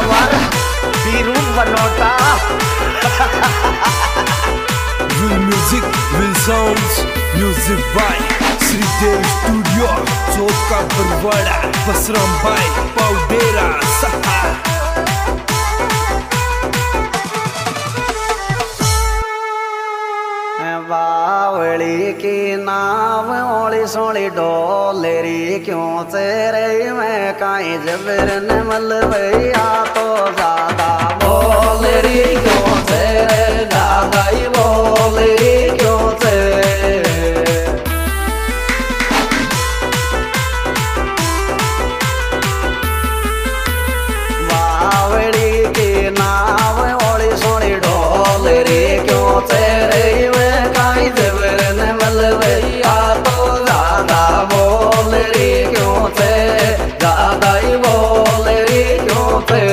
Were Biru Banota Will music, will sounds, music by Sridev Studio, Chowka Barwada, Basram by Paudera, Saha. बावली की नाव ओली सोली डोलेरी क्यों तेरे में काई जबरन मलवैया तो ज्यादा बोलेरी क्यों तेरे ज्यादा ही बोलेरी क्यों तेरे बावली की नाव ओली सोली डोलेरी क्यों तेरे मलवैया तो ज्यादा बोल रही क्यों थे ज्यादा ही बोल रही क्यों थे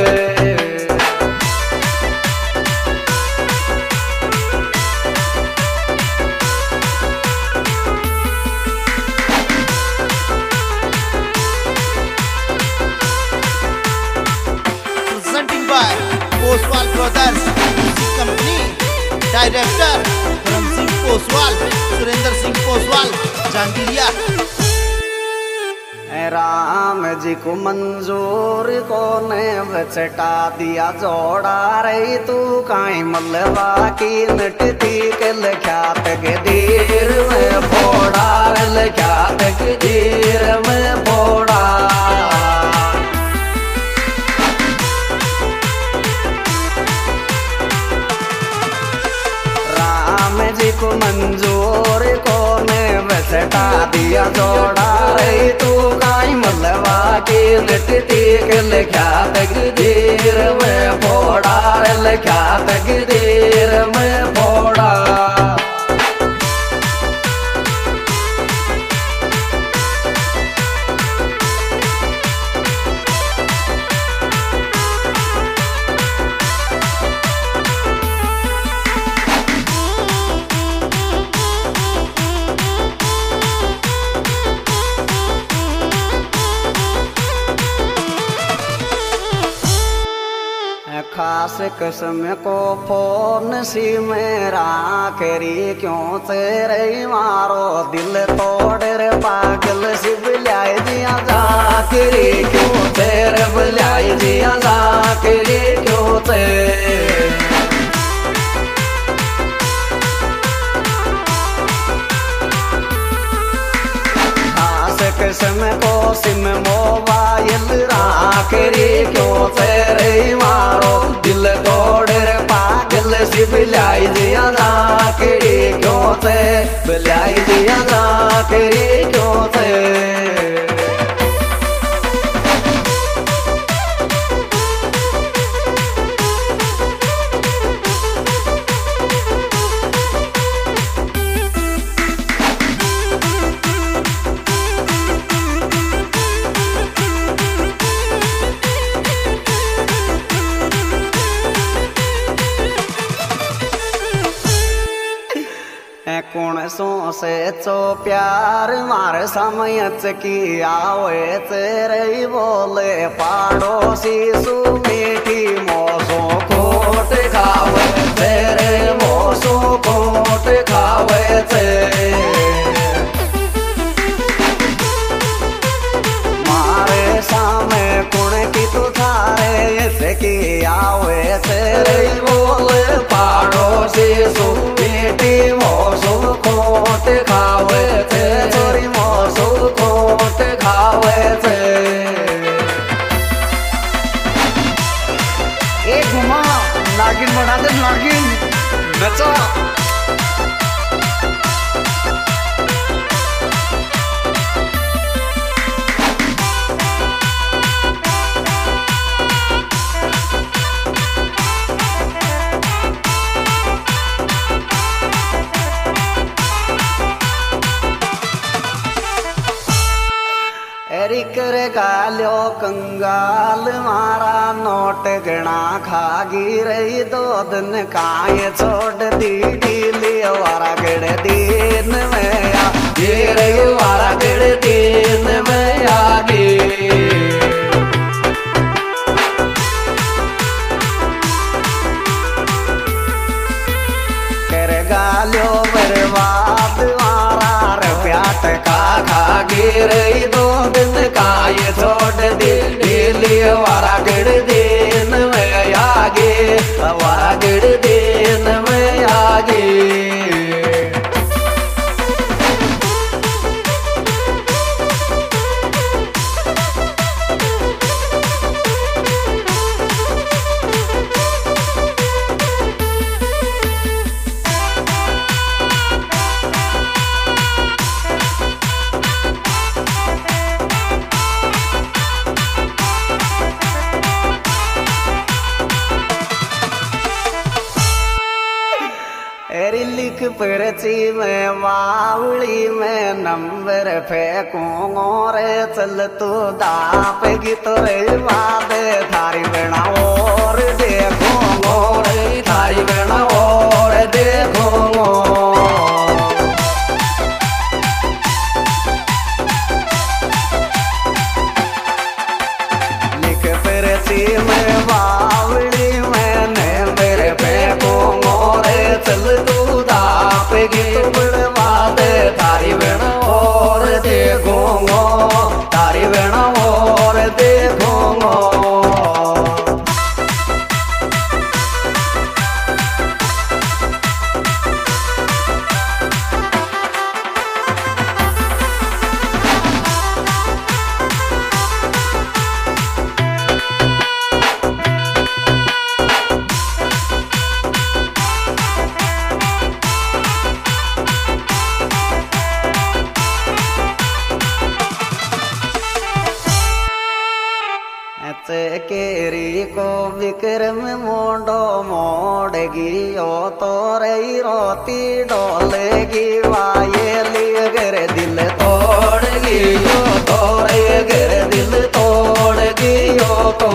Presenting by Poswal Brothers Music Company. Director Karam Singh Poswal, Surendra Singh Poswal, Jangiriya. Ram ji को मंजूर को ने बचटा दिया जोड़ा रही तू काई मलवा की नटती के लख्यात के दीर में फोड़ा लख्यात के दीर में फोड़ा जी को मंजूर को ने बचटा दिया जोड़ा रही तू काई मलवा की लटती के लिखा तकदीर में फोड़ा लिखा तकदीर में फोड़ा खास कसम को फोन सी मेरा करी क्यों तेरे मारो दिल तोड़ रे पागल सी बुलाई दिया जाकरी क्यों तेरे बुलाई दिया जाकरी क्यों तेरे कसम को सिम मोबाइल राखरी क्यों तेरे मारो दिल तोड़ रे पागल सी बुलाई दिया राखरी क्यों ते बुलाई दिया राखरी क्यों ते कौन सो से चो प्यार मार समयच की आवे तेरे बोले पाड़ोसी सु मीठी मोसो कोट खावे तेरे मोसो कोट खावे तेरे मारे सामे कौन की तू थारे ऐसे की आवे तेरे बोले पाड़ोसी सु मीठी मोसो कोट खावे थे चोरी मोसो कोट खावे थे ए घुमा नागिन बना दे नागिन नचा करे गालो कंगाल मारा नोट गणा खागी रही दो दिन काय छोड़ दी ढीली वारा गड़ दिन में आ ये रही वारा गड़ दिन में आ गई रही 2 दिन का ये छोड़ दे डेली वारा गिड़ दिन में आगे वारा गिड़ दिन में आगे लिख पर्ची में बावली में नंबर फेंकूंगो रे चल तू दाप गीत रे बाद थारी बेना और देखूंगो रे थारी बेना और देखूंगो लिख पर्ची में बावली में नंबर फेंकूंगो रे चल गीत बर्बाद तारी बेण और देखूंगो तारी बेण और देखूंगो केरी को विक्रम मोडो मोड़गी ओ तो रही रोती डोलेगी वाये लिगर दिल तोड़गी ओ तो रही गर दिल तोड़गी ओ तो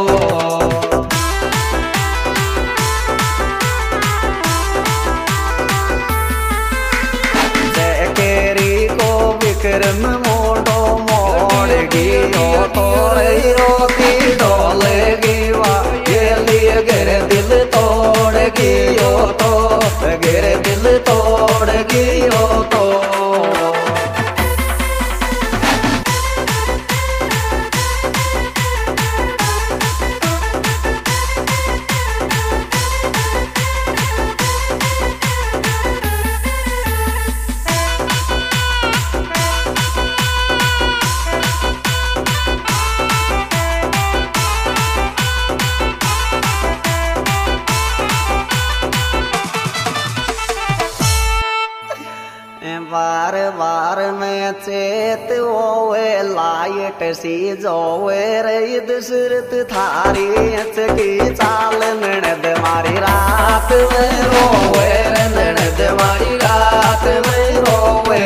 केरी को विक्रम मोडो मोड़गी ओ तो रही रोती डोलेगी वाये गर दिल तोड़गी ओ तो गर दिल तोड़गी ओ तो बार बार में चेत ओवे लाइट सी जोवे रही दशरथ थारी की चाल ननद मारी रात में रोवे ननद मारी रात में रोवे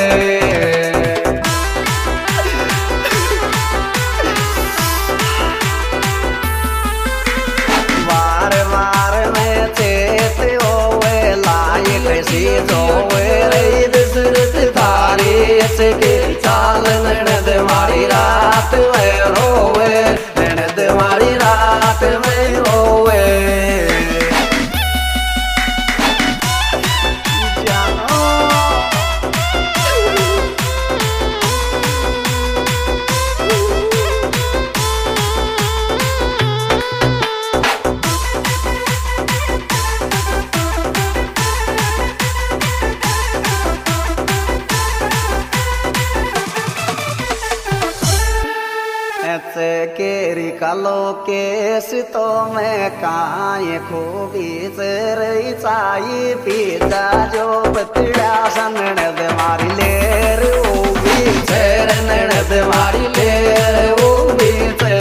बार बार में चेत ओवे लाइट सी जोवे रही दशरथ थारी के चाल ननद मारी रात में रोवे ननद मारी रात में रोवे केरी कालो केस तो मैं काये खूबी रही चाई पीता जो बतड़ा सनद मारी लेर वो भी चेर ननद मारी लेर वो भी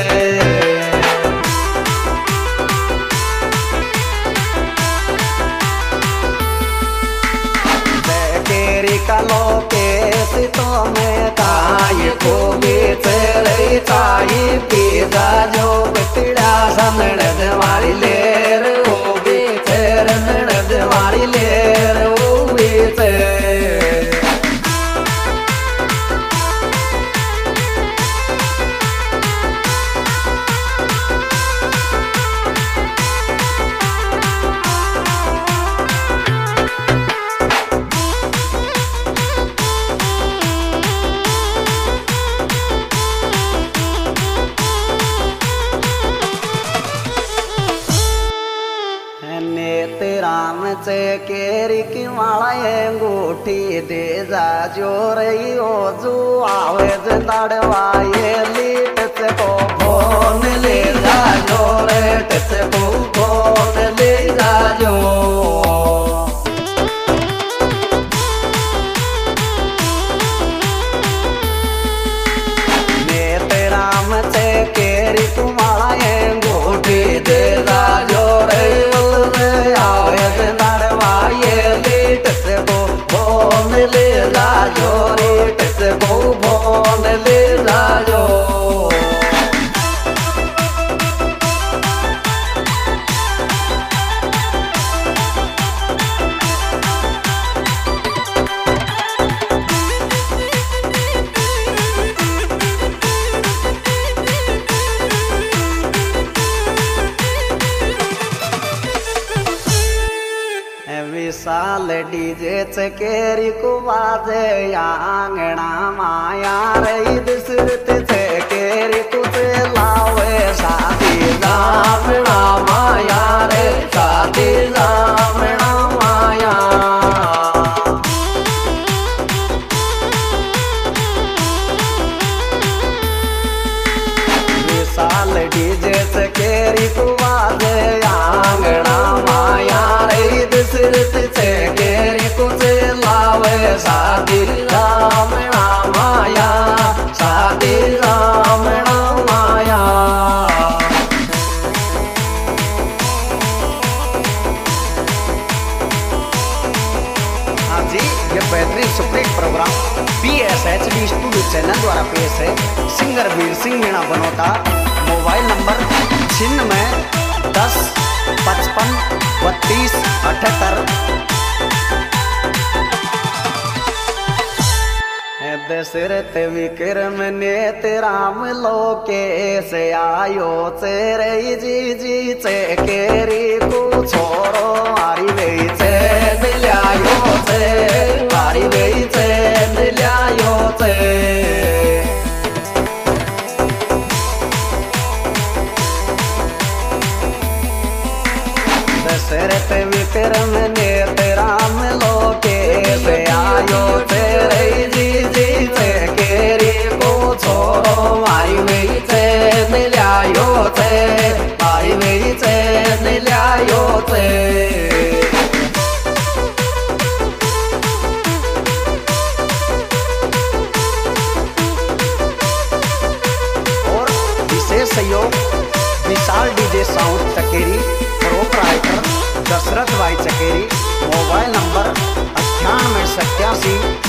केरी कालो केस तो मैं काये खूबी रही चाई पीता जो बतड़ा सनद मारी लेर वो भी चेर ननद मारी लेर वो भी केरी की माला अंगूठी दे जा जो रही हो जो आवे जड़वाए लीट से को फोन ले जा जो रेट से को फोन ले जा जो मैं तेरा मचे केरी तुम्हारा अंगूठी दे जा जो रही आवे जड़वाए लीट से को फोन ले जा जो रेट से को फोन ले जा जो विशाल डीजे चकेरी को बाजे आंगना माया रही दशरथ चकेरी कुछ लावे शादी जामना माया रे शादी जामना माया विशाल डीजे चकेरी को बाजे आंगना माया रे दशरथ चकेरी कुछ लावे शादी रामना माया शादी रामना माया हाँ जी, ये बेहतरीन supreme program PSHD studio channel द्वारा पेश है। Singer Veer Singh Meena Banota. Mobile number 96 10 55 32 78। Dashrath Vikram नेत राम लोकेश आयो चेरई जी चकेरी को छोरो मारी गई चे दिलायो चे मारी गई चे दिलायो चे दशरथ विक्रम नेत राम लोकेश आयो चेरई जी चकेरी को छोरो मारी गई चे दिलायो चे मारी गई चे दिलायो चे और विशेष सहयोग Vishal DJ sound Chakeri, proprietor Dashrath भाई चकेरी। Mobile number 98 87